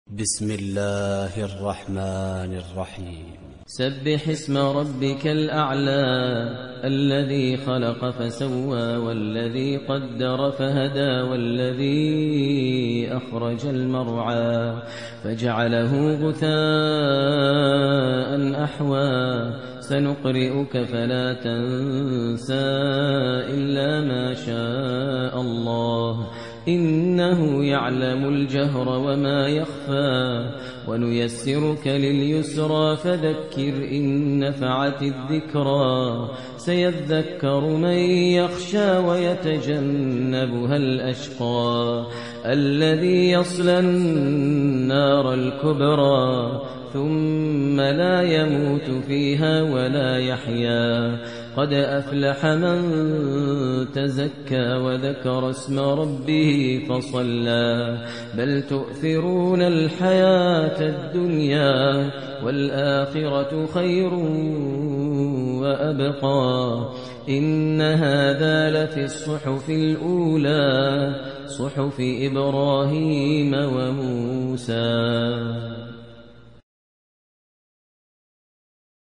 بسم الله الرحمن الرحيم. سبح اسم ربك الأعلى الذي خلق فسوى والذي قدر فهدى والذي أخرج المرعى فجعله غثاء أحوى سنقرئك فلا تنسى إلا ما شاء الله إنه يعلم الجهر وما يخفى ونيسرك لليسرى فذكر إن نفعت الذكرى سيذكر من يخشى ويتجنبها الأشقى الذي يصلى النار الكبرى ثم لا يموت فيها ولا يحيا قد أفلح من تزكى وذكر اسم ربه فصلى بل تؤثرون الحياة الدنيا والآخرة خير وأبقى إن هذا لفي الصحف الأولى صحف إبراهيم وموسى.